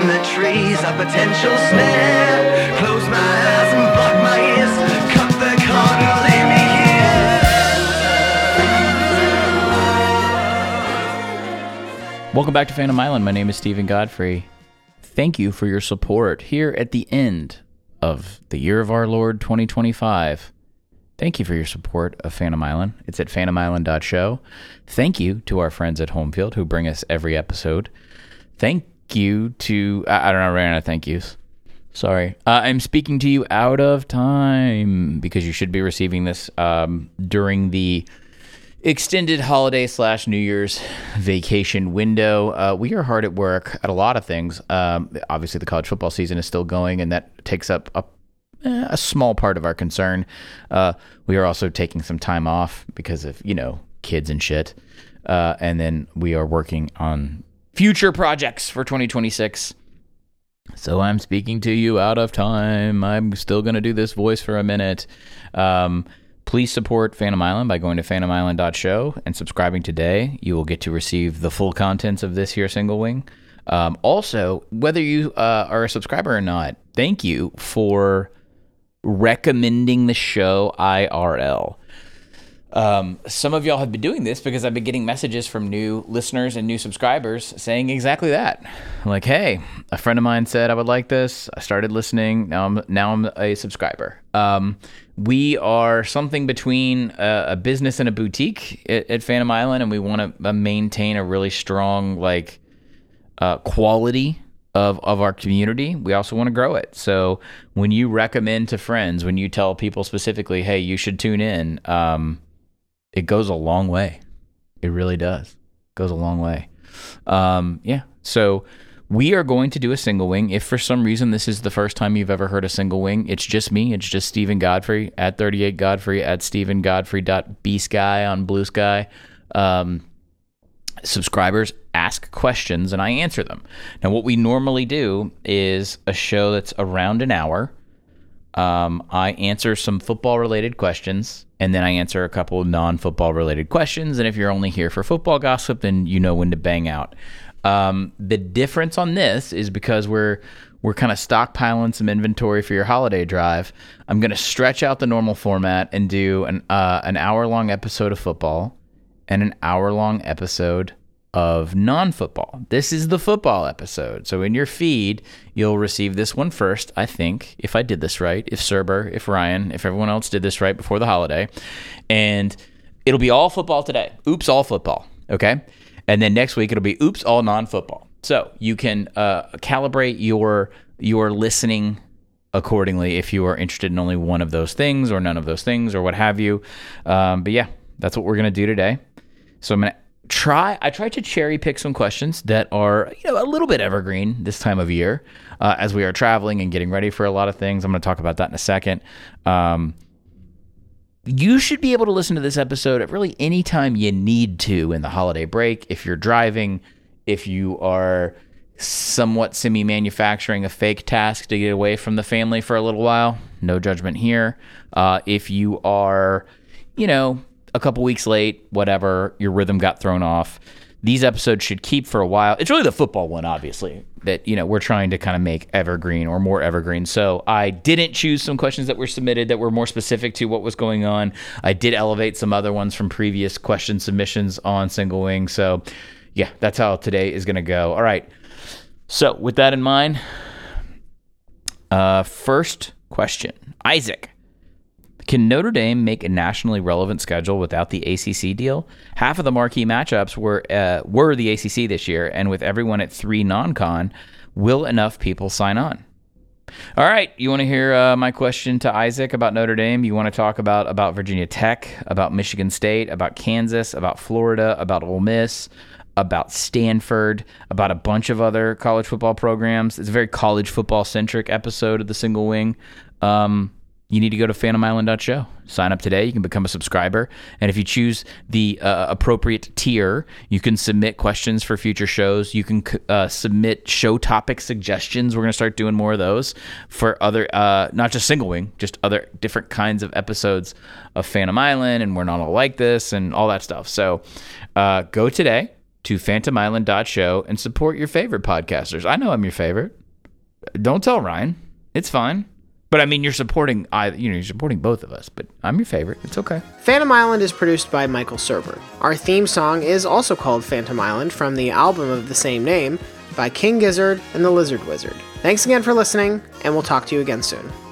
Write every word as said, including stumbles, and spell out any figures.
in the trees, a potential snare. Close my eyes and block my ears. Cut the corner, leave me here. Welcome back to Phantom Island. My name is Stephen Godfrey. Thank you for your support here at the end of the year of our Lord twenty twenty-five. Thank you for your support of Phantom Island. It's at phantom island dot show. Thank you to our friends at Homefield who bring us every episode. Thank you to... I, I don't know, I ran out of thank yous. Sorry. Uh, I'm speaking to you out of time because you should be receiving this um, during the extended holiday slash New Year's vacation window. Uh, we are hard at work at a lot of things. Um, obviously, the college football season is still going, and that takes up a, a small part of our concern. Uh, we are also taking some time off because of, you know, kids and shit. Uh, and then we are working on future projects for twenty twenty-six. So I'm speaking to you out of time. I'm still going to do this voice for a minute. Um, Please support Phantom Island by going to phantom island dot show and subscribing today. You will get to receive the full contents of this here single wing. Um, also, whether you uh, are a subscriber or not, thank you for recommending the show I R L. Um, some of y'all have been doing this because I've been getting messages from new listeners and new subscribers saying exactly that. Like, hey, a friend of mine said I would like this. I started listening. Now I'm now I'm a subscriber. Um, we are something between a, a business and a boutique at, at Phantom Island, and we want to uh, maintain a really strong like uh, quality of of our community. We also want to grow it. So when you recommend to friends, when you tell people specifically, hey, you should tune in, um, it goes a long way. It really does. It goes a long way. Um, yeah. So we are going to do a single wing. If for some reason this is the first time you've ever heard a single wing, it's just me. It's just Stephen Godfrey at thirty-eight Godfrey at Stephen Godfrey dot B Sky on Blue Sky. Um, subscribers ask questions and I answer them. Now, what we normally do is a show that's around an hour. Um, I answer some football related questions and then I answer a couple of non-football related questions. And if you're only here for football gossip, then you know when to bang out. Um, the difference on this is because we're we're kind of stockpiling some inventory for your holiday drive. I'm going to stretch out the normal format and do an uh, an hour long episode of football and an hour long episode of non-football. This is the football episode. So in your feed, you'll receive this one first, I think, if I did this right, if Cerber, if Ryan, if everyone else did this right before the holiday. And it'll be all football today. Oops, all football. Okay? And then next week, it'll be oops, all non-football. So you can uh, calibrate your your listening accordingly if you are interested in only one of those things or none of those things or what have you. Um, but yeah, that's what we're going to do today. So I'm going to try, I tried to cherry pick some questions that are, you know, a little bit evergreen this time of year uh, as we are traveling and getting ready for a lot of things. I'm going to talk about that in a second. Um, you should be able to listen to this episode at really any time you need to in the holiday break. If you're driving, if you are somewhat semi-manufacturing a fake task to get away from the family for a little while, no judgment here. Uh, if you are, you know, a couple weeks late, whatever, your rhythm got thrown off, these episodes should keep for a while. It's really the football one, obviously, that, you know, we're trying to kind of make evergreen or more evergreen. So I didn't choose some questions that were submitted that were more specific to what was going on. I did elevate some other ones from previous question submissions on Single Wing. So yeah, that's how today is going to go. All right. So with that in mind, uh, first question, Isaac. Can Notre Dame make a nationally relevant schedule without the A C C deal? Half of the marquee matchups were uh, were the A C C this year, and with everyone at three non-con, will enough people sign on? All right, you want to hear uh, my question to Isaac about Notre Dame? You want to talk about, about Virginia Tech, about Michigan State, about Kansas, about Florida, about Ole Miss, about Stanford, about a bunch of other college football programs. It's a very college football-centric episode of the Single Wing. Um... You need to go to phantom island dot show. Sign up today. You can become a subscriber. And if you choose the uh, appropriate tier, you can submit questions for future shows. You can uh, submit show topic suggestions. We're going to start doing more of those for other, uh, not just Single Wing, just other different kinds of episodes of Phantom Island and We're Not All Like This and all that stuff. So uh, go today. to phantom island dot show and support your favorite podcasters. I know I'm your favorite. Don't tell Ryan. It's fine. But I mean, you're supporting, I, you know, you're supporting both of us, but I'm your favorite. It's okay. Phantom Island is produced by Michael Serber. Our theme song is also called Phantom Island from the album of the same name by King Gizzard and the Lizard Wizard. Thanks again for listening, and we'll talk to you again soon.